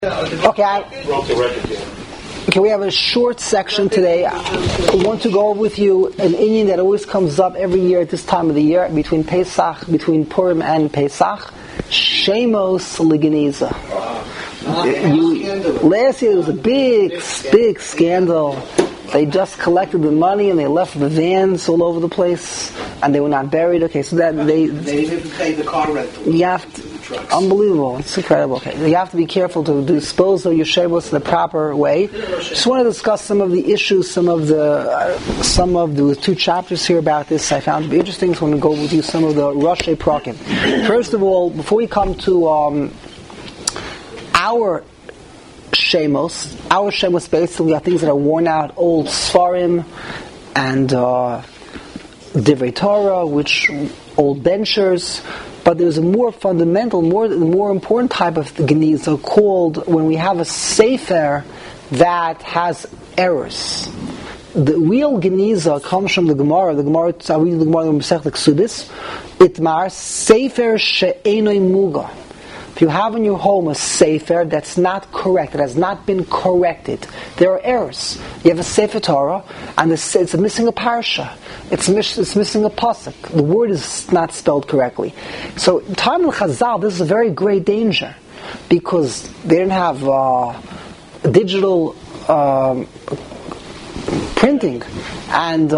Okay, we have a short section today. I want to go over with you an inyan that always comes up every year at this time of the year, between Purim and Pesach. Shemos Ligeniza. Last year there was a big scandal. They just collected the money and they left the vans all over the place, and they were not buried. Okay, so that they didn't pay the car rental. You have to, unbelievable. It's incredible. Okay, you have to be careful to dispose of your shevos in the proper way. Just want to discuss some of the issues, some of the two chapters here about this I found to be interesting. So I'm going to go with you some of the Roshei Prakim. First of all, before we come to our Shemos basically are things that are worn out, old Sfarim and Divrei Torah, which old benchers. But there's a more fundamental, more important type of geniza called when we have a sefer that has errors. The real geniza comes from the Gemara. The Gemara, I read the Gemara in Masechet Ksubis. Itmar sefer she'enoi muga. If you have in your home a sefer that's not correct, it has not been corrected, there are errors. You have a sefer Torah, and it's missing a parsha. It's missing a pasuk. The word is not spelled correctly. So, in time of Chazal, this is a very great danger, because they didn't have digital printing, and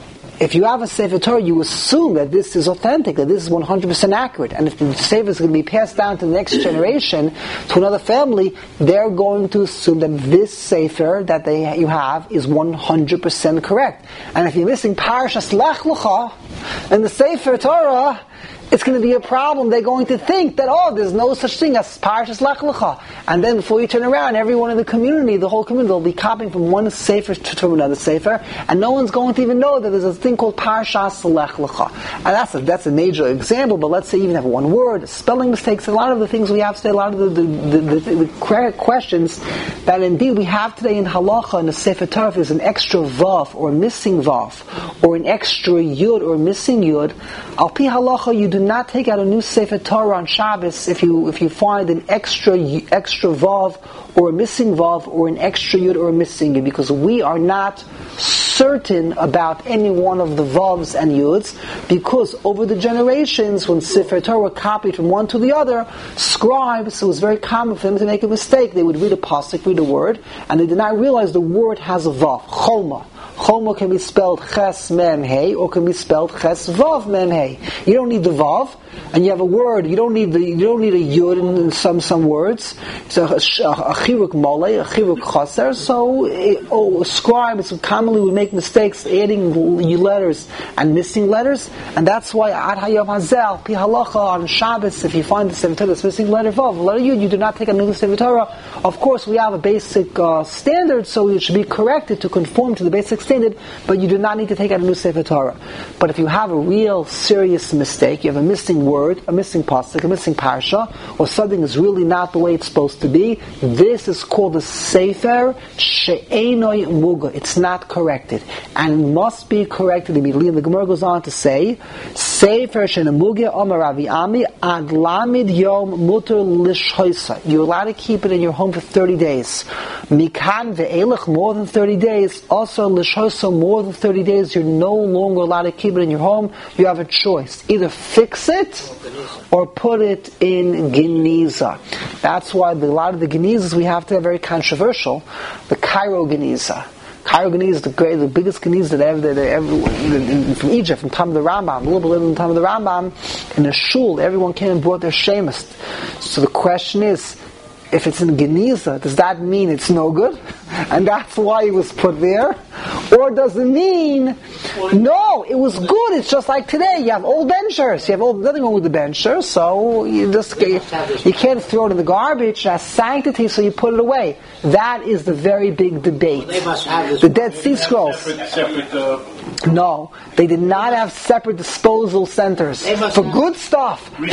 if you have a Sefer Torah, you assume that this is authentic, that this is 100% accurate. And if the Sefer is going to be passed down to the next generation, to another family, they're going to assume that this Sefer that you have is 100% correct. And if you're missing Parashas Lech Lecha in the Sefer Torah, it's going to be a problem. They're going to think that, there's no such thing as Parashas Lech Lecha. And then before you turn around, everyone in the community, the whole community, will be copying from one sefer to another sefer, and no one's going to even know that there's a thing called Parashas Lech Lecha. And that's a major example, but let's say even have one word, spelling mistakes, a lot of the things we have today, a lot of the questions that indeed we have today in Halacha, in the Sefer Torah, if there's an extra vav, or a missing vav, or an extra yud, or a missing yud, al pi Halacha, you do not take out a new Sefer Torah on Shabbos if you find an extra vav, or a missing vav, or an extra yud, or a missing yud, because we are not certain about any one of the vavs and yuds, because over the generations, when Sefer Torah were copied from one to the other, scribes, it was very common for them to make a mistake. They would read a pasuk, read a word, and they did not realize the word has a vav. Cholma. Choma can be spelled ches mem hey, or can be spelled ches vav mem hey. You don't need the vav, and you have a word. You don't need a yud in some words. So a chiruk mole, a chiruk chaser. So scribes commonly would make mistakes adding letters and missing letters, and that's why ad hayom hazel pi halacha on Shabbos, if you find the Sefer Torah that's missing letter vav, letter yud, you do not take a new Sefer Torah. Of course, we have a basic standard, so it should be corrected to conform to the basic standard, but you do not need to take out a new Sefer Torah. But if you have a real serious mistake, you have a missing word, a missing pasuk, a missing parsha, or something is really not the way it's supposed to be, this is called a Sefer She'enoi Muga. It's not corrected, and it must be corrected immediately. And the Gemara goes on to say, Sefer She'enoi Muga Amar Ravi Ami Ad Lamid Yom Muter Lishhoisa. You're allowed to keep it in your home for 30 days. Mikan ve'elech, more than 30 days. Also Lishhoisa, more than 30 days. You're no longer allowed to keep it in your home. You have a choice. Either fix it or put it in geniza. That's why a lot of the genizas we have today are very controversial. The Cairo geniza. Cairo geniza is the biggest geniza that ever from Egypt, from the time of the Rambam, a little bit from the time of the Rambam. In a shul, everyone came and brought their shemus. So the question is, if it's in Geniza, does that mean it's no good? And that's why it was put there? Or does it mean, no, it was good, it's just like today, you have old benchers, nothing wrong with the benchers, so you can't throw it in the garbage, it has sanctity, so you put it away. That is the very big debate. The Dead Sea Scrolls. No, they did not have separate disposal centers for good stuff. They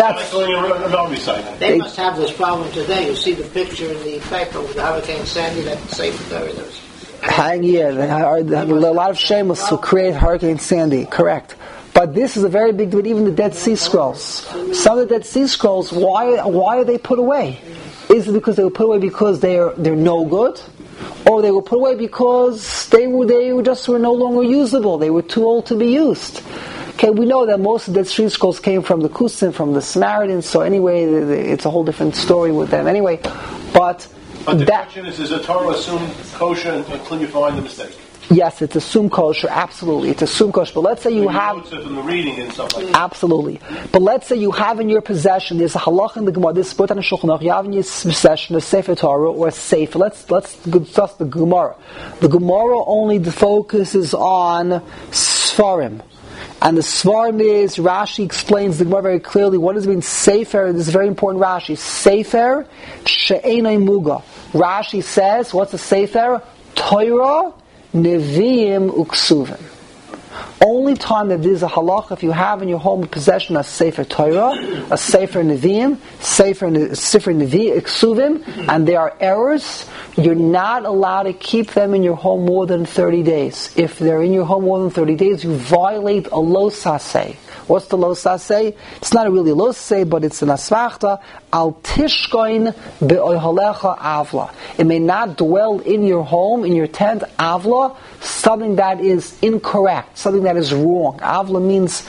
must have this problem today. You see the picture in the paper with Hurricane Sandy, that Sefer Torah. A lot of shemos who create Hurricane Sandy, correct. But this is a very big debate, even the Dead Sea Scrolls. Some of the Dead Sea Scrolls, why are they put away? Is it because they were put away because they're no good? Or they were put away because they were no longer usable. They were too old to be used. Okay, we know that most of the street scrolls came from the Kusim, from the Samaritans, so anyway, it's a whole different story with them anyway. But the question is the Torah assume kosher until you find the mistake? Yes, it's assumed kosher, absolutely. It's assumed kosher. But let's say you have... from the reading and stuff like that. Absolutely. But let's say you have in your possession, there's a halach in the Gemara, this is put on a Shulchan Aruch, you have in your possession a Sefer Torah or a Sefer. Let's discuss the Gemara. The Gemara only focuses on Sfarim. And the Svarim is, Rashi explains the Gemara very clearly, what does it mean Sefer? This is very important, Rashi. Sefer she'enai muga. Rashi says, what's a Sefer? Torah, Nevi'im, Uksuvim. Only time that there's a halach, if you have in your home possession a Sefer Torah, a Sefer Nevi'im, Sefer Nevi'im, Uksuvim, and there are errors, you're not allowed to keep them in your home more than 30 days. If they're in your home more than 30 days, you violate a lo saseh. What's the lo saseh? It's not really a lo saseh, but it's an asmachta. Al tishkoin be'ohalecha avla. It may not dwell in your home, in your tent, avla, something that is incorrect, something that is wrong. Avla means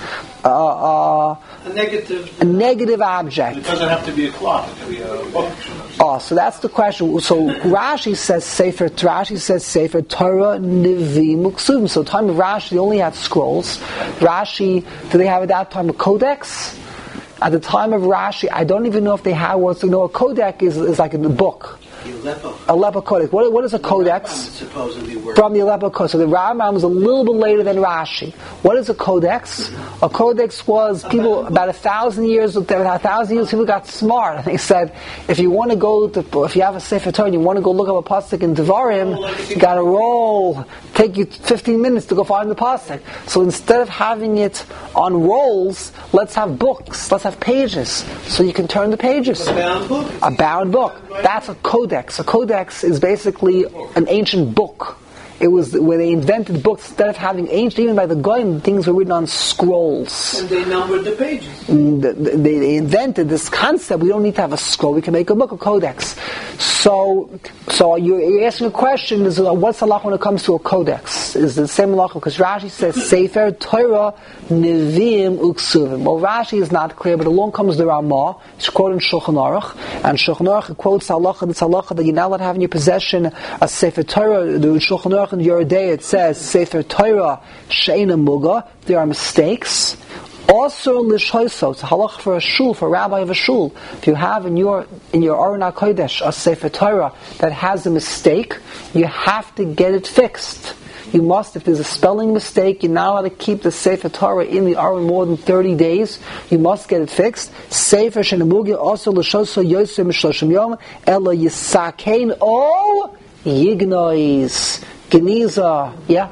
a negative object. It doesn't have to be a clock. It can be a book. Oh, so that's the question. So Rashi says Sefer Torah Nevi'im Uksuvim. So time of Rashi, they only had scrolls. Rashi, do they have at that time a codex? At the time of Rashi, I don't even know if they had what's a codex is like in the book. Aleppo Codex. What is a codex? From the Aleppo Codex. So the Rambam was a little bit later than Rashi. What is a codex? A codex was people about 1,000 years. People got smart and they said, if you want to go if you have a Sefer Torah and you want to go look up a pasuk in Devarim, you got to roll. Take you 15 minutes to go find the pasuk. So instead of having it on rolls, let's have books. Let's have pages, so you can turn the pages. A bound book. That's a codex. A codex is basically an ancient book. It was where they invented books instead of having ancient, even by the Goyim, things were written on scrolls. And they numbered the pages. They invented this concept. We don't need to have a scroll. We can make a book, a codex. So you're asking a question: is what's the halach when it comes to a codex? Is it the same halach? Because Rashi says Sefer Torah Nevi'im Uksuvim. Well, Rashi is not clear, but along comes the Ramah. It's quoted in Shulchan Aruch, and Shulchan Aruch quotes halacha. This halacha that you're not allowed to have in your possession a Sefer Torah. The Shulchan Aruch in Yerodei it says Sefer Torah She'ena Muga. There are mistakes. Also, lishoiso, it's a halach for a shul, for a rabbi of a shul. If you have in your Aron HaKodesh a Sefer Torah that has a mistake, you have to get it fixed. You must, if there's a spelling mistake, you're not allowed to keep the Sefer Torah in the Aron more than 30 days. You must get it fixed. Sefer Shenemugi also lishoiso yosem shloshim yom ela yisakein o yignois geniza. Yeah.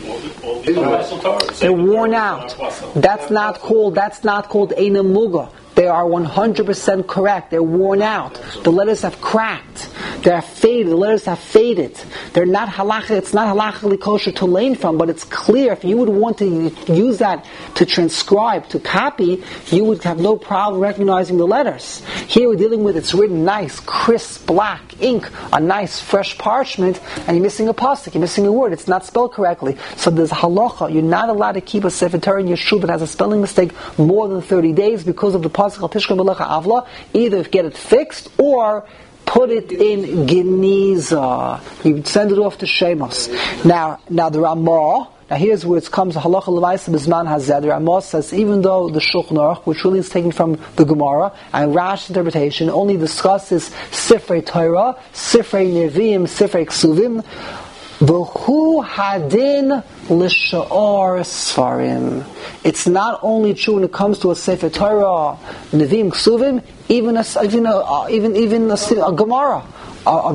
They're worn out. That's not called Eina Muga. They are 100% correct. They're worn out. The letters have cracked. They're faded. The letters have faded. They're not halacha. It's not halachically kosher to learn from, but it's clear if you would want to use that to transcribe, to copy, you would have no problem recognizing the letters. Here we're dealing with it's written nice, crisp, black ink, a nice, fresh parchment, and you're missing a pasuk. You're missing a word. It's not spelled correctly. So there's halacha. You're not allowed to keep a Sefer Torah in your shul that has a spelling mistake more than 30 days because of the pasuk al tishkon b'lecha avla. Either get it fixed or put it in Geniza. You send it off to Shemos. Now the Ramah. Now here's where it comes. Halacha l'maisa b'zman hazeh. The Ramah says even though the Shulchan Aruch, which really is taken from the Gemara and Rashi's interpretation, only discusses Sifrei Torah, Sifrei Nevi'im, Sifrei Ksuvim, v'hu hadin l'sha'ar sfarim. It's not only true when it comes to a Sefer Torah, Nevi'im, Ksuvim, even a Gemara, a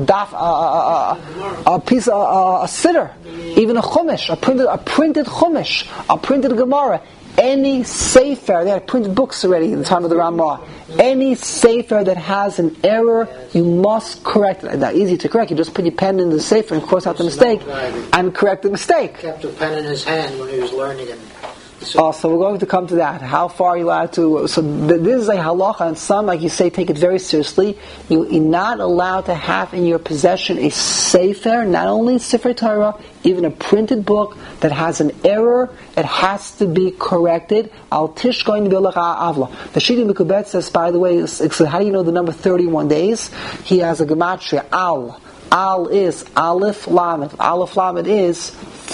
piece, a sitter, even a chumash, a printed chumash, a printed Gemara. Any sefer, they had printed books already in the time of the Ramah. Any sefer that has an error, you must correct it. Now, easy to correct. You just put your pen in the sefer and cross out the mistake and correct the mistake. He kept a pen in his hand when he was learning it. So we're going to come to that. How far are you allowed to? So this is a halacha, and some, like you say, take it very seriously. You're not allowed to have in your possession a sefer, not only Sefer Torah, even a printed book that has an error. It has to be corrected. Al tishkoin b'lecha avla. The Shidi Mikubet says, by the way, so how do you know the number 31 days? He has a gematria. Al is Aleph Lamed. Aleph Lamed is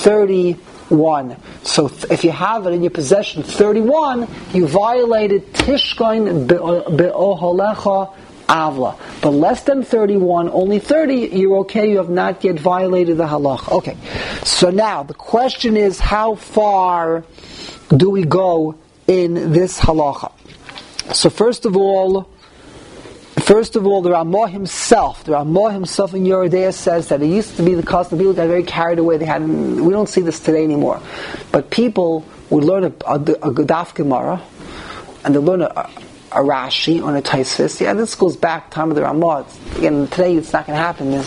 31. So if you have it in your possession 31, you violated Tishkoin be'oholecha avla. But less than 31, only 30, you're okay, you have not yet violated the halach. Okay, so now the question is, how far do we go in this halacha? So first of all, the Ramah himself in Yoreh De'ah says that it used to be the custom. People got very carried away. We don't see this today anymore. But people would learn a Daf Gemara, and they learn a Rashi or a Tosfos. Yeah, this goes back to the time of the Ramah. Again, today it's not going to happen. It's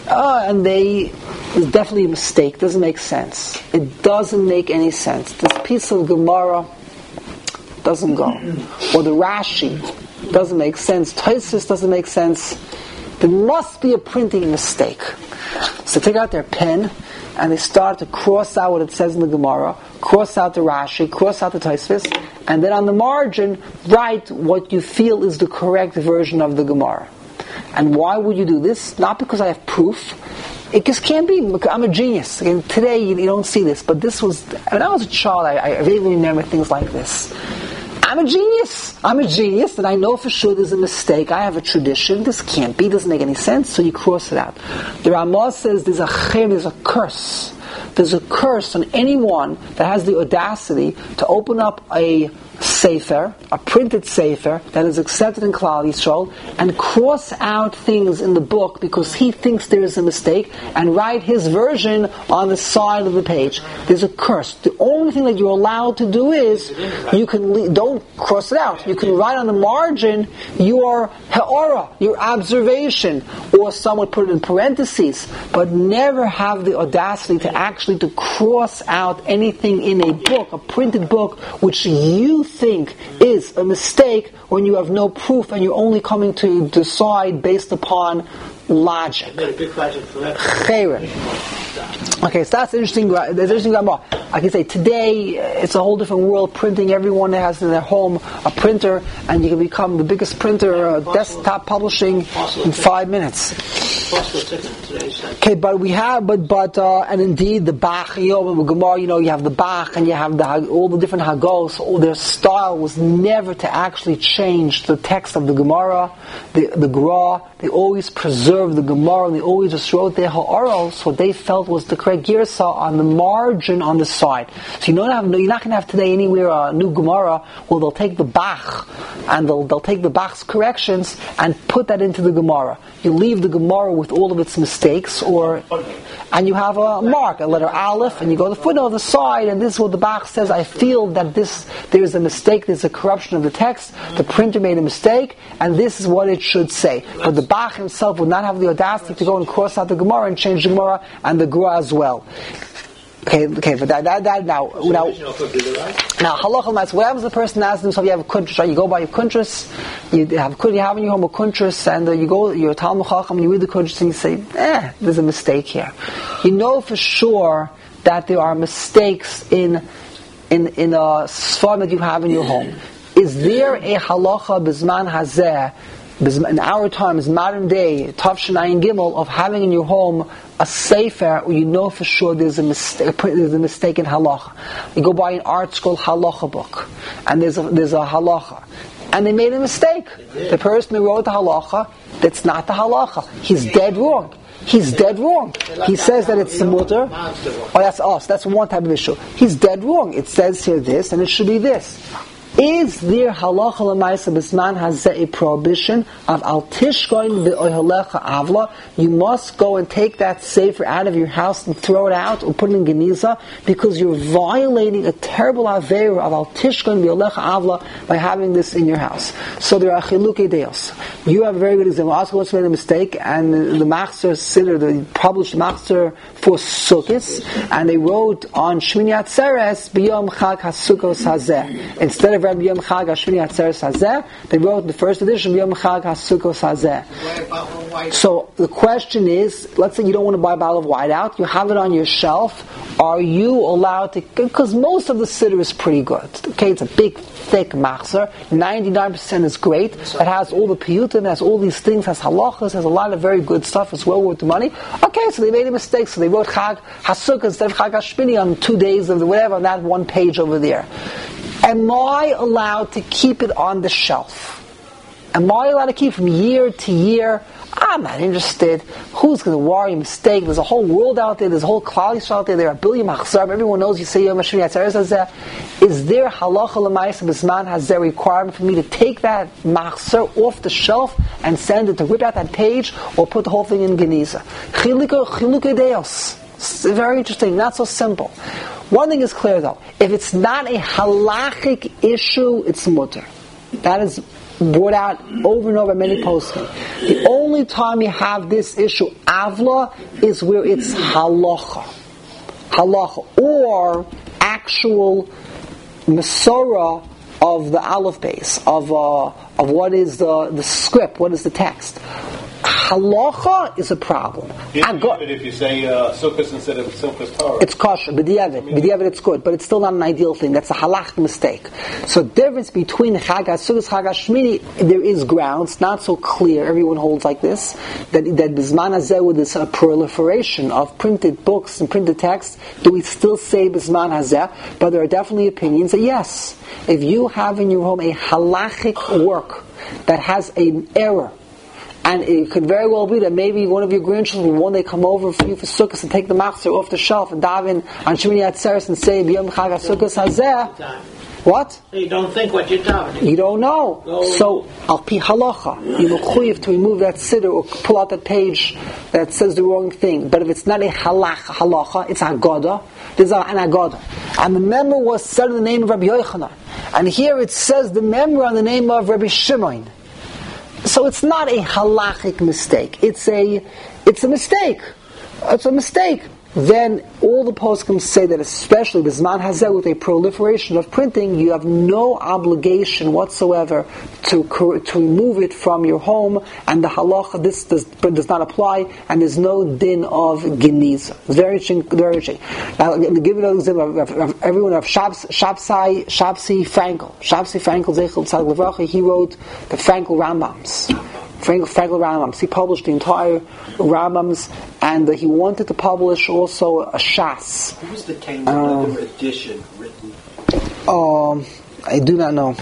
definitely a mistake. It doesn't make sense. It doesn't make any sense. This piece of Gemara doesn't go. Or the Rashi doesn't make sense. Tosfos doesn't make sense. There must be a printing mistake. So they take out their pen and they start to cross out what it says in the Gemara, cross out the Rashi, cross out the Tosfos, and then on the margin write what you feel is the correct version of the Gemara. And why would you do this? Not because I have proof. It just can't be. I'm a genius. Again, today you don't see this, but this was, when I was a child, I really remember things like this. I'm a genius, and I know for sure there's a mistake. I have a tradition. This can't be. Doesn't make any sense. So you cross it out. The Ramah says there's a curse. There's a curse on anyone that has the audacity to open up a sefer, a printed sefer that is accepted in Klal Yisrael, and cross out things in the book because he thinks there is a mistake, and write his version on the side of the page. There's a curse. The only thing that you're allowed to do is you can don't cross it out. You can write on the margin your ha'ara, your observation, or someone put it in parentheses, but never have the audacity to actually to cross out anything in a book, a printed book, which you think is a mistake when you have no proof and you're only coming to decide based upon logic. Okay, so that's interesting. There's interesting. I can say today it's a whole different world. Printing, everyone has in their home a printer, and you can become the biggest printer, desktop publishing in 5 minutes. Okay, but we have, and indeed the Bach, Gemara, you have the Bach and you have all the different Hagos. All their style was never to actually change the text of the Gemara, the Gra. They always preserved the Gemara, and they always just wrote their Ha'aros, what they felt was the correct Girsa on the margin on the side. So you're not going to have today anywhere a new Gemara where they'll take the Bach and they'll take the Bach's corrections and put that into the Gemara. You leave the Gemara with all of its mistakes, and you have a mark, a letter Aleph, and you go to the footnote of the side, and this is what the Bach says. I feel that there is a mistake, there's a corruption of the text, the printer made a mistake, and this is what it should say. But the Bach himself would not have the audacity to go and cross out the Gemara and change the Gemara and the Gra as well. Okay, but that now halacha mas. What happens if the person asks himself, you have a kuntras, right? You go by your kuntras, you have in your home a kuntras, and you're a Talmud Chacham, and you read the kuntras, and you say, there's a mistake here. You know for sure that there are mistakes in a sfar that you have in your home. Is there a halacha b'zman hazeh, in our times, modern day, Tafshin Ayin Gimel, of having in your home a sefer where you know for sure there's a mistake in halacha? You go by an art school halacha book, and there's a halacha, and they made a mistake. The person who wrote the halacha, that's not the halacha. He's dead wrong. He says that it's the mutter. That's us. That's one type of issue. He's dead wrong. It says here this, and it should be this. Is there halacha l'maisa b'zman hazeh a prohibition of al tishkoin v'ohelecha avla? You must go and take that sefer out of your house and throw it out or put it in geniza because you're violating a terrible aveira of al tishkoin v'ohelecha avla by having this in your house. So there are chilukei deos. You have a very good example. Oscar once made a mistake, and the Machzer Siddur, they published Machzer for Sukkos, and they wrote on Shmini Atzeres b'yom chag hasukos hazeh. Instead of Rabbi Yom Chag Hashmini Atzeres Hazeh, they wrote in the first edition Yom Chag HaSukkos Hazeh. So the question is, let's say you don't want to buy a bottle of whiteout, you have it on your shelf. Are you allowed to? Because most of the siddur is pretty good. Okay, it's a big, thick machzer. 99% is great. It has all the piyutim, has all these things, has halachas, has a lot of very good stuff. It's well worth the money. Okay, so they made a mistake. So they wrote Chag HaSukkos instead of Chag Hashmini on 2 days of the whatever on that one page over there. Am I allowed to keep it on the shelf? Am I allowed to keep it from year to year? I'm not interested. Who's going to worry? Mistake. There's a whole world out there. There's a whole Klal Yisrael out there. There are a billion machzarim. Everyone knows you say Yom Hashmini Atzeres Hazeh. Is there halacha l'maisa b'zman hazeh requirement for me to take that machzer off the shelf and send it to rip out that page or put the whole thing in geniza? Chilukei deos. It's very interesting. Not so simple. One thing is clear though. If it's not a halachic issue, it's mutter. That is brought out over and over by many poskim. The only time you have this issue, avla, is where it's halacha. Halacha. Or actual Masorah of the aleph base, of what is the script, what is the text. Halacha is a problem. If you say Sukkos instead of Sukkos Torah, it's kosher. B'diavad it's good, but it's still not an ideal thing. That's a halach mistake. So the difference between Chag HaSukkos, Chag Hashmini, there is grounds, not so clear. Everyone holds like this, that B'zman Hazeh with this proliferation of printed books and printed texts, do we still say B'zman Hazeh? But there are definitely opinions that yes, if you have in your home a halachic work that has an error, and it could very well be that maybe one of your grandchildren will one day come over for you for Sukkot and take the machzer off the shelf and daven on Shemini Atzeres and say B'yom Chag HaSukkos Hazeh. What? You don't think what you're davening. You don't know. So, al pi halacha, you're mechuyev to remove that siddur or pull out that page that says the wrong thing. But if it's not a halacha, it's Haggadah. There's an Haggadah. And the member was said in the name of Rabbi Yochanan. And here it says the member on the name of Rabbi Shimon. So it's not a halachic mistake. It's a mistake. It's a mistake. Then all the poskim say that especially B'zman Hazeh with a proliferation of printing, you have no obligation whatsoever to remove it from your home, and the halacha this does not apply, and there's no din of geniza. Very interesting. Very interesting. Now, I'm going to give you another example of everyone of Shabsi Frankel. Shabsi Frankel Zeichel Tzaddik Levracha. He wrote the Frankel Rambams. Frankel Rambams. He published the entire Rambams, and he wanted to publish also a Shas. Who was the Kingdom edition written? I do not know.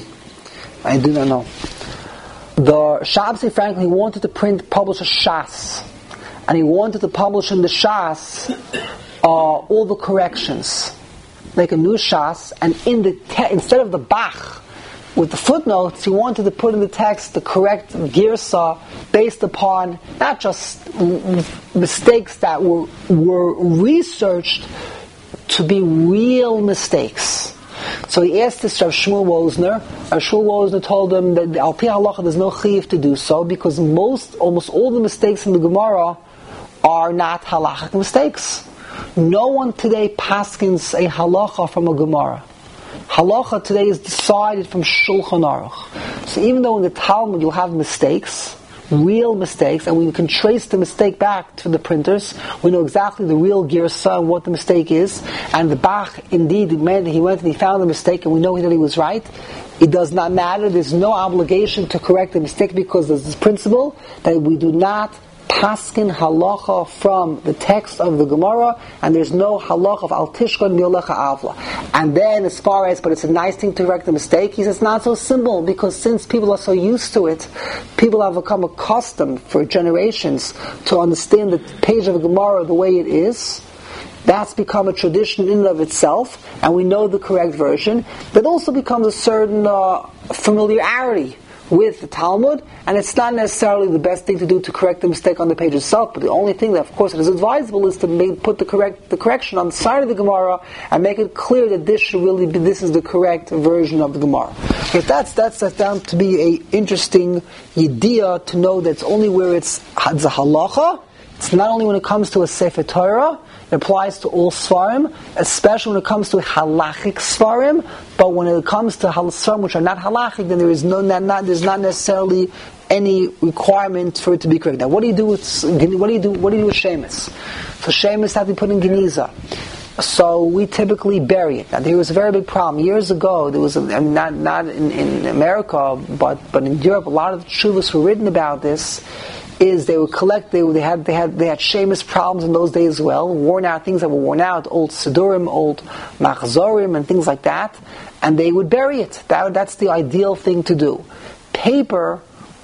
The Shabsi Frankel, he wanted to publish a Shas, and he wanted to publish in the Shas all the corrections, like a new Shas, and in the instead of the Bach with the footnotes, he wanted to put in the text the correct girsa based upon not just mistakes that were researched to be real mistakes. So he asked this Rav Shmuel Wozner. Rav Shmuel Wozner told him that al pi halacha there's no chiyuv to do so because almost all the mistakes in the Gemara are not halachic mistakes. No one today paskins a halacha from a Gemara. Halacha today is decided from Shulchan Aruch. So even though in the Talmud you'll have mistakes, real mistakes, and we can trace the mistake back to the printers, we know exactly the real girsa and what the mistake is, and the Bach indeed he went and he found the mistake and we know that he was right. It does not matter, there's no obligation to correct the mistake because there's this principle that we do not paskin halacha from the text of the Gemara, and there's no halacha of al tishkon mi'olecha avla. And then as far as, but it's a nice thing to correct the mistake, he says it's not so simple, because since people are so used to it, people have become accustomed for generations to understand the page of a Gemara the way it is, that's become a tradition in and of itself, and we know the correct version. That also becomes a certain familiarity with the Talmud, and it's not necessarily the best thing to do to correct the mistake on the page itself, but the only thing that, of course, it is advisable is to put the correction on the side of the Gemara and make it clear that this is the correct version of the Gemara. But that's down to be a interesting idea to know that it's only where it's a halacha. It's not only when it comes to a Sefer Torah, it applies to all Svarim, especially when it comes to halachic Svarim, but when it comes to Svarim which are not halachic, then there's not necessarily any requirement for it to be correct. Now, what do you do with Shemus? So Shemus has to be put in Geniza. So we typically bury it. Now, there was a very big problem. Years ago, there was, not in America, but in Europe, a lot of the shuvas were written about this, is they would collect, they had Shemus problems in those days as well, worn out, things that were worn out, old Sidurim, old Machzorim, and things like that, and they would bury it. That's the ideal thing to do. Paper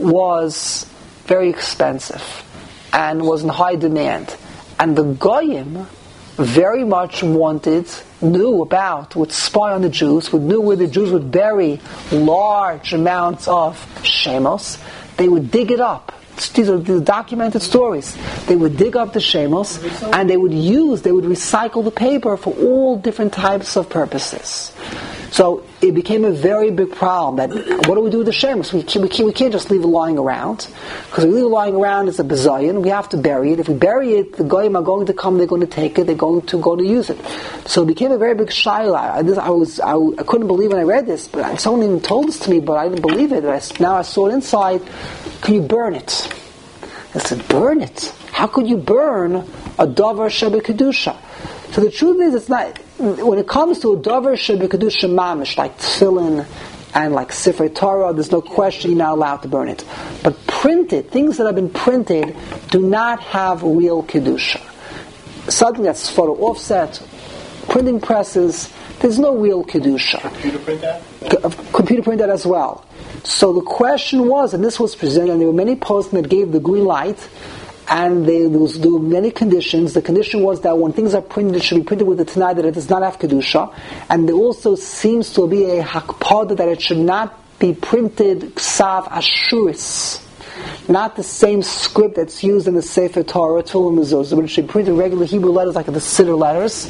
was very expensive, and was in high demand, and the Goyim very much knew about, would spy on the Jews, knew where the Jews would bury large amounts of Shemos. They would dig it up. These are the documented stories. They would dig up the Shemos, and they would recycle the paper for all different types of purposes. So it became a very big problem. That what do we do with the Shemos? We can't just leave it lying around, because if we leave it lying around, it's a bizayon. We have to bury it. If we bury it, the goyim are going to come. They're going to take it. They're going to use it. So it became a very big shayla. I couldn't believe when I read this, but someone even told this to me, but I didn't believe it. Now I saw it inside. Can you burn it? I said, burn it? How could you burn a davar shebe kedusha? So the truth is, it's not. When it comes to a davar shebe kedusha mamish, like tefillin and like Sefer Torah, there's no question you're not allowed to burn it. But printed, things that have been printed, do not have real kedusha. Something that's photo offset, printing presses, there's no real kedusha. Computer print that? Computer print that as well. So the question was, and this was presented, and there were many posts that gave the green light, and there were many conditions. The condition was that when things are printed, it should be printed with the Tanai that it does not have Kedusha, and there also seems to be a hakpada that it should not be printed Ksav Ashuris, not the same script that's used in the Sefer Torah, Tulum Mezuzah, but it should be printed regular Hebrew letters like the Siddur letters.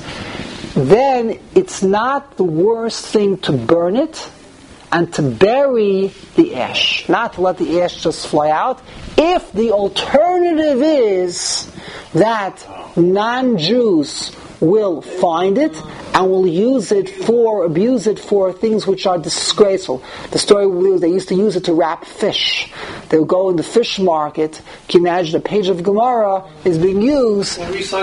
Then it's not the worst thing to burn it, and to bury the ash, not to let the ash just fly out, if the alternative is that non-Jews will find it and will abuse it for things which are disgraceful. The story was they used to use it to wrap fish. They would go in the fish market. Can you imagine a page of Gemara is being used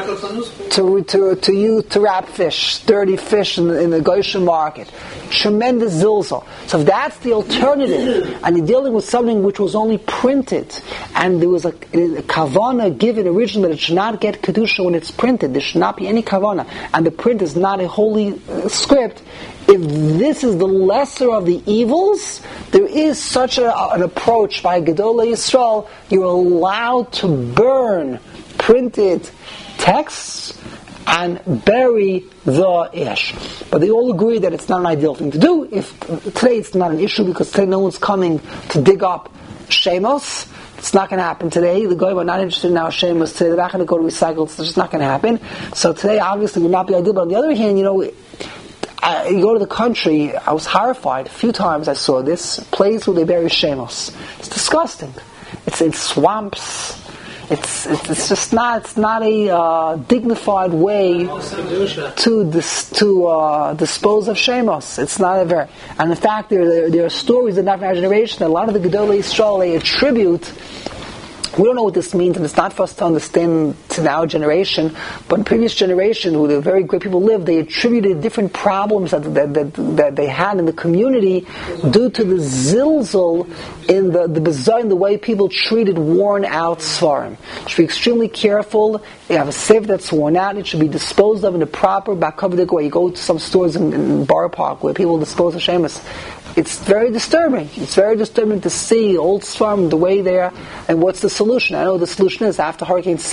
to wrap fish, dirty fish in the Goshen market. Tremendous zilzal. So if that's the alternative, and you're dealing with something which was only printed, and there was a kavana given originally that it should not get kedusha when it's printed, there should not be any kavana, and the print is not a holy script. If this is the lesser of the evils, there is such an approach by Gedolei Yisrael. You're allowed to burn printed texts and bury the ash. But they all agree that it's not an ideal thing to do. Today it's not an issue, because today no one's coming to dig up Shemos. It's not going to happen today. The Goyim are not interested in our Shemos today. They're not going to go to recycle. It's just not going to happen. So today obviously would not be ideal. But on the other hand, you go to the country, I was horrified. A few times I saw this place where they bury Shemos. It's disgusting. It's in swamps. It's just not. It's not a dignified way to dispose of Shemos. It's not a very. And in fact, there are stories in our generation that a lot of the Gedolei Yisrael they attribute. We don't know what this means, and it's not for us to understand in our generation, but in previous generation, where the very great people lived, they attributed different problems that they had in the community due to the zilzal in the bizarre, in the way people treated worn out svarim. You should be extremely careful. You have a sefer that's worn out, it should be disposed of in a proper bakavdik way. You go to some stores in Borough Park where people dispose of Shemus. It's very disturbing. It's very disturbing to see old svarim the way they are. And what's the solution? I know the solution is after Hurricane Sandy,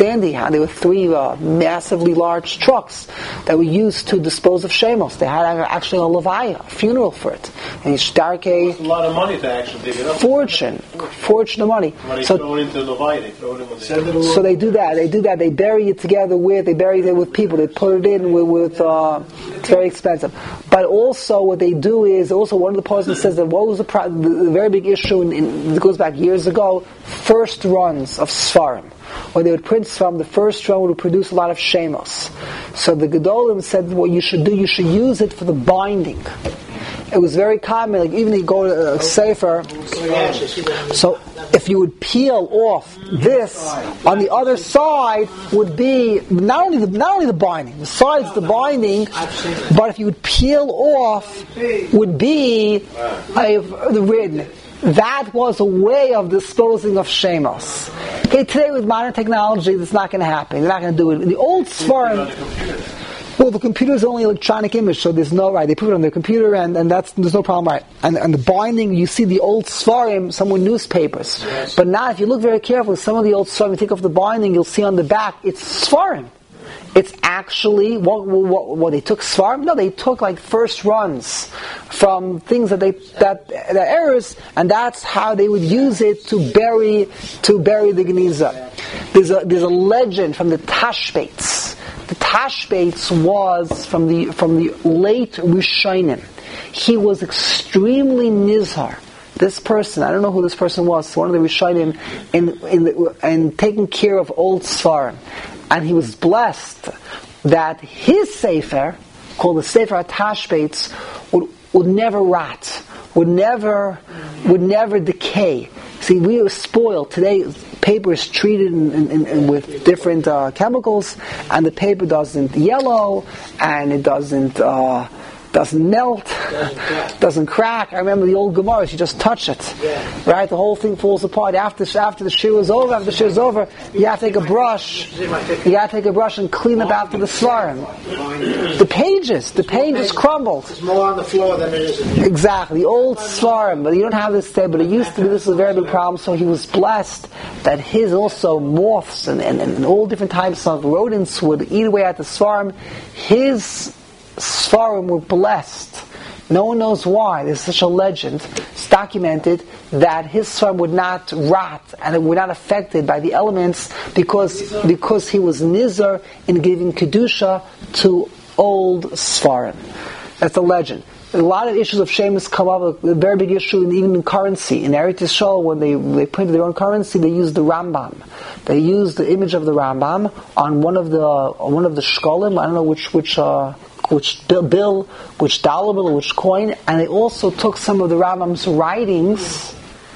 and there were 3 massively large trucks that were used to dispose of shemos. They had actually a levaya, a funeral for it. And It's a lot of money to actually dig it up. fortune of money. When they throw it into the levaya, they throw it in with the... So they do that. They bury it together they bury it with people. They put it in with it's very expensive. But also what they do is, also one of the persons says that what was the very big issue, it goes back years ago, first runs of Sfarim. When they would print Sfarim, the first run would produce a lot of shemos. So the Gedolim said what you should do, you should use it for the binding. It was very common, like even if you go to a Sefer, so if you would peel off this, on the other side would be not only the binding, the side's the binding, but if you would peel off, would be the ridden. That was a way of disposing of shemos. Okay, today with modern technology, that's not going to happen. They're not going to do it. In the old Sfarim, well, the computer is only electronic image, so there's no, right, they put it on their computer and there's no problem, right. And the binding, you see the old Sfarim, some were newspapers. Yes. But now, if you look very carefully, some of the old Sfarim, you take off the binding, you'll see on the back, it's Sfarim. It's actually, what they took Sfarim? No, they took like first runs from things that the errors, and that's how they would use it to bury the Geniza. There's a legend from the Tashbates. The Tashbates was from the late Rishonim. He was extremely nizhar. This person, I don't know who this person was, one of the Rishonim in taking care of old Sfarim. And he was blessed that his Sefer, called the Sefer HaTashbates, would never rot, would never decay. See, we are spoiled. Today, paper is treated with different chemicals, and the paper doesn't yellow, and it doesn't melt, doesn't crack. I remember the old Gemaras, you just touch it, right? The whole thing falls apart. After the shir is over, you have to take a brush. You got to take a brush and clean up after the Svarim. The pages crumbled. There's more on the floor than it is in here. Exactly, the old Svarim, but you don't have this today. But it used to be. This was a very big problem. So he was blessed that his also moths and all different types of rodents would eat away at the Svarim. His Sfarim were blessed. No one knows why. There's such a legend. It's documented that his Sfarim would not rot and it were not affected by the elements because he was nizar in giving kedusha to old Sfarim. That's a legend. A lot of issues of shemus come up. A very big issue, even in currency. In Eretz Yisrael, when they printed their own currency, they used the Rambam. They used the image of the Rambam on one of the shkolim. I don't know which bill, which dollar bill, which coin, and they also took some of the Rambam's writings,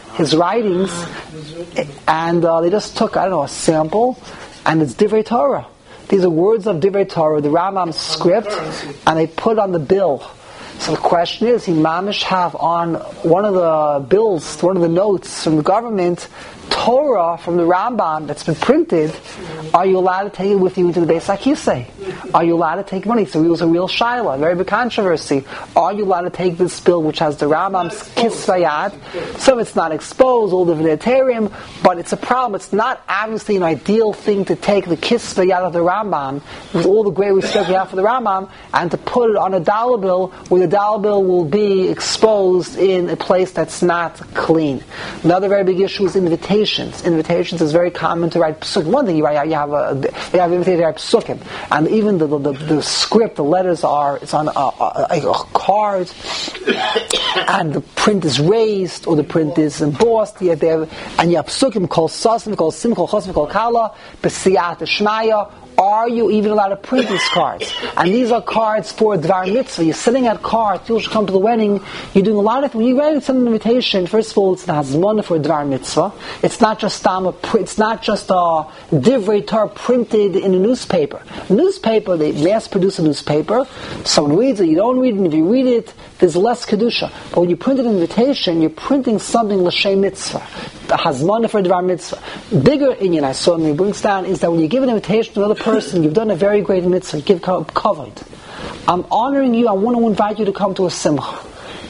and they just took, a sample, and it's Divrei Torah. These are words of Divrei Torah, the Rambam's script, and they put on the bill. So the question is, he mamish have on one of the bills, one of the notes from the government, Torah from the Rambam that's been printed. Are you allowed to take it with you into the Beis HaKisei? Are you allowed to take money? So it was a real shaila, a very big controversy. Are you allowed to take this bill which has the Rambam's Kisvayat? So it's not exposed, all the Vinatarium, but it's a problem. It's not obviously an ideal thing to take the Kisvayat of the Rambam, with all the great respect we have for the Rambam, and to put it on a dollar bill, where the dollar bill will be exposed in a place that's not clean. Another very big issue is invitations. Invitations is very common to write psukim. One thing you have invitation to write psukim, and even the script, the letters it's on a card, and the print is raised or the print is embossed. And you have psukim called sasim, called sim, called chosim, called kala, besiyat shmaya. Are you even allowed to print these cards? And these are cards for Dvar Mitzvah. You're sitting at cards, people should come to the wedding. You're doing a lot of things. When you write an invitation, first of all, it's not hazmona for Dvar Mitzvah. It's not just it's not just a Divrei Torah printed in a newspaper. Newspaper, they mass produce a newspaper. Someone reads it, you don't read it, and if you read it, there's less kedusha. But when you print an invitation, you're printing something l'shem mitzvah. The hazmana for Dvar Mitzvah. Bigger inyan I saw me brings down is that when you give an invitation to another person, you've done a very great mitzvah. Give covered. I'm honoring you. I want to invite you to come to a simcha.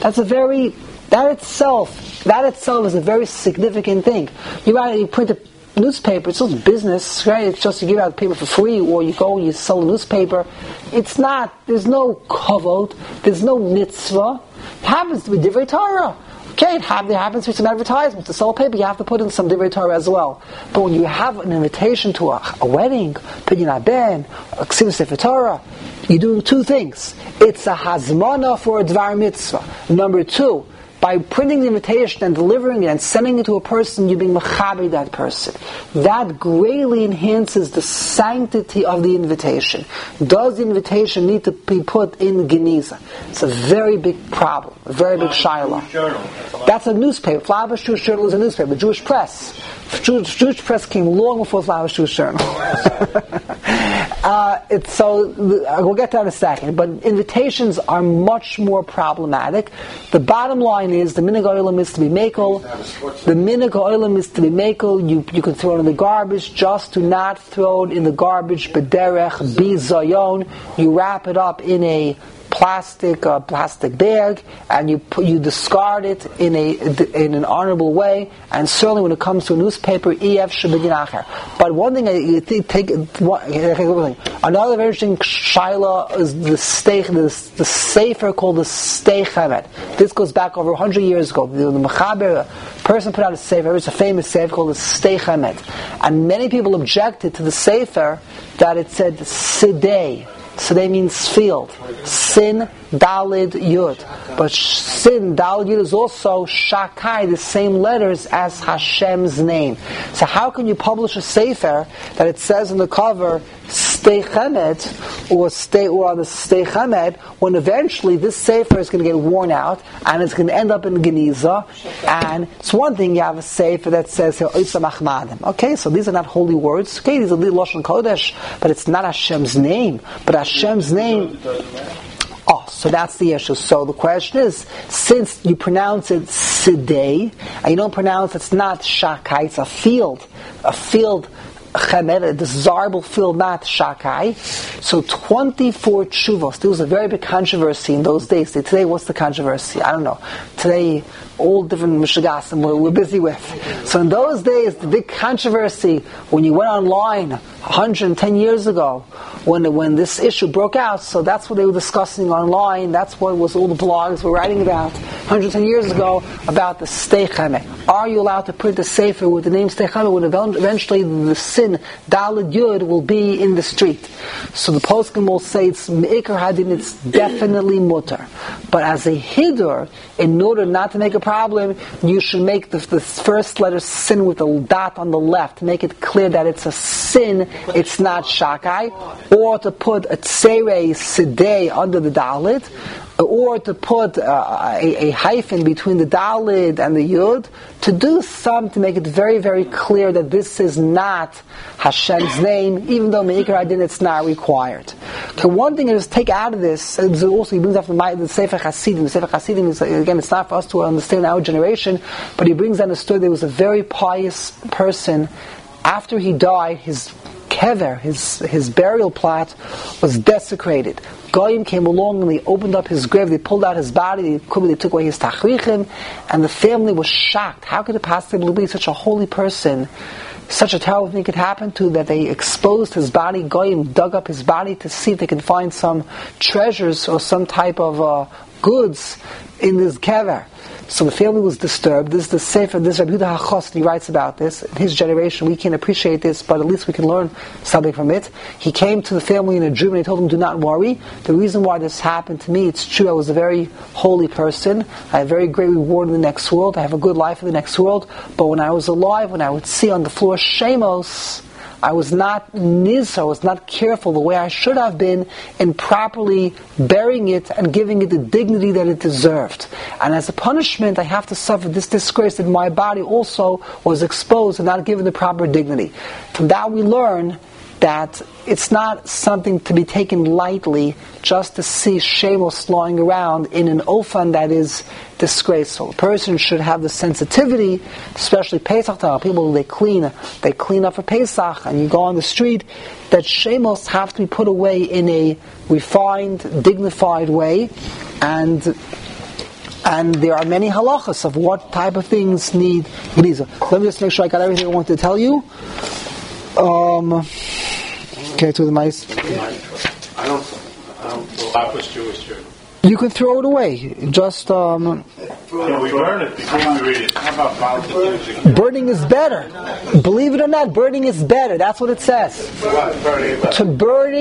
That itself is a very significant thing. You print newspaper, it's just business, right? It's just you give out paper for free, or you go and you sell a newspaper. It's not, there's no kavod, there's no mitzvah. It happens to be divrei Torah. Okay, there happens to be some advertisements. To sell a paper, you have to put in some divrei Torah as well. But when you have an invitation to a wedding, Pidyon Haben, a Ksiv Sefer Torah, you're doing two things. It's a hazmana for a dvar mitzvah. Number two, by printing the invitation and delivering it and sending it to a person, you're being mechaber that person. That greatly enhances the sanctity of the invitation. Does the invitation need to be put in Geniza? It's a very big problem, a very big shayla. That's a newspaper. Flavish Jewish Journal is a newspaper. Jewish Press. Jewish Press came long before Flavish Jewish Journal. We'll get to that in a second. But invitations are much more problematic. The bottom line is the minhag olam is to be mekel. The minhag olam is to be mekel. You can throw it in the garbage. Just do not throw it in the garbage. B'derech bizayon. You wrap it up in a plastic bag, and you discard it in an honorable way. And certainly when it comes to a newspaper, ef shebedinacher. But one thing another very interesting shaila is the sefer called the Stei Chemet. This goes back over 100 years ago. The mechaber person put out a sefer. It's a famous sefer called the Stei Chemet, and many people objected to the sefer that it said sidei. Sidei means field. Sin, Dalid, Yud. But Sin, Dalid, Yud is also Shakai, the same letters as Hashem's name. So how can you publish a sefer that it says on the cover Stei Chemet or on the Stei Chemet when eventually this sefer is going to get worn out and it's going to end up in Geniza? And it's one thing you have a sefer that says Oitza Machmadim. Okay, so these are not holy words. Okay, these are Lashon Kodesh, but it's not Hashem's name. But Hashem's name. Oh, so that's the issue. So the question is, since you pronounce it Sidei, and you don't pronounce it's not Shakai, it's a field Chemet, a desirable field, not Shakai. So 24 tshuvos. There was a very big controversy in those days. Today, what's the controversy? I don't know. Today, all different mishagasim we're busy with. So in those days, the big controversy, when you went online 110 years ago, when this issue broke out, so that's what they were discussing online, that's what was all the blogs were writing about 110 years ago, about the Stei Chemet. Are you allowed to print a sefer with the name Stei Chemet when eventually the sin, Dalid Yud, will be in the street? So the poskim will say it's Me'ikar Hadin, it's definitely mutter. But as a hidur, in order not to make a problem, you should make the first letter sin with a dot on the left to make it clear that it's a sin, it's not shakai, or to put a tserei sidei under the dalit, or to put a hyphen between the dalid and the yud, to do something to make it very, very clear that this is not Hashem's name, even though Me'ikar Adin it's not required. Okay, one thing is take out of this, also he brings up the Sefer Hasidim. The Sefer Hasidim is, again, it's not for us to understand our generation, but he brings down a story. There was a very pious person. After he died, his kever, his burial plot, was desecrated. Goyim came along and they opened up his grave, they pulled out his body, they took away his tachrichim, and the family was shocked. How could it possibly be such a holy person? Such a terrible thing could happen to that they exposed his body. Goyim dug up his body to see if they could find some treasures or some type of goods in this kever. So the family was disturbed. This is the Sefer, this Rabbi Yehuda HaChos, he writes about this. In his generation, we can't appreciate this, but at least we can learn something from it. He came to the family in a dream and he told them, do not worry. The reason why this happened to me, it's true, I was a very holy person. I have a very great reward in the next world. I have a good life in the next world. But when I was alive, when I would see on the floor shemos, I was not I was not careful the way I should have been in properly burying it and giving it the dignity that it deserved. And as a punishment, I have to suffer this disgrace that my body also was exposed and not given the proper dignity. From that we learn that it's not something to be taken lightly just to see shemos lying around in an ofan that is disgraceful. A person should have the sensitivity, especially Pesach time. People, they clean up for Pesach, and you go on the street, that shemos have to be put away in a refined, dignified way, and And there are many halachas of what type of things need geniza. Let me just make sure I got everything I wanted to tell you. Okay, to the mice. I don't Lapis Jewish church. You can throw it away. Just Can we burn it before we read it? How about politics? burning is better. Believe it or not, burning is better. That's what it says. To burn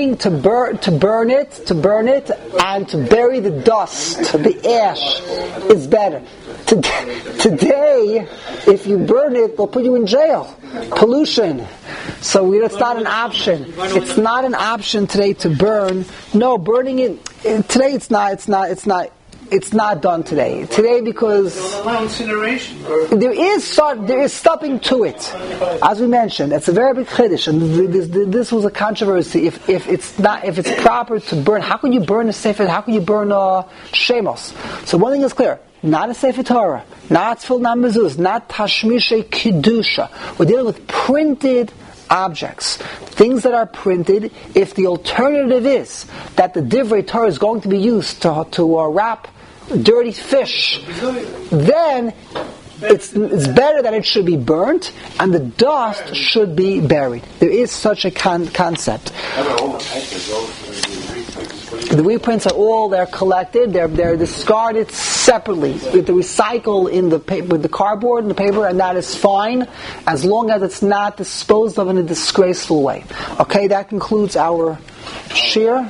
it, and to bury the dust, the ash, is better. Today, if you burn it, they'll put you in jail. Pollution. So it's not an option. It's not an option today to burn. No, burning it today. It's not done today. Today because there is stopping to it. As we mentioned, it's a very big chiddush, and this was a controversy. If it's proper to burn, how can you burn a sefer? How can you burn shemos? So one thing is clear. Not a Sefer Torah, not Tefillah, not Mezuzah, not Tashmishe Kedusha. We're dealing with printed objects, things that are printed. If the alternative is that the Divrei Torah is going to be used to wrap dirty fish, then it's better that it should be burnt and the dust should be buried. There is such a concept. The reprints are they're collected, they're discarded separately. We have to recycle with the cardboard and the paper, and that is fine as long as it's not disposed of in a disgraceful way. Okay, that concludes our shir.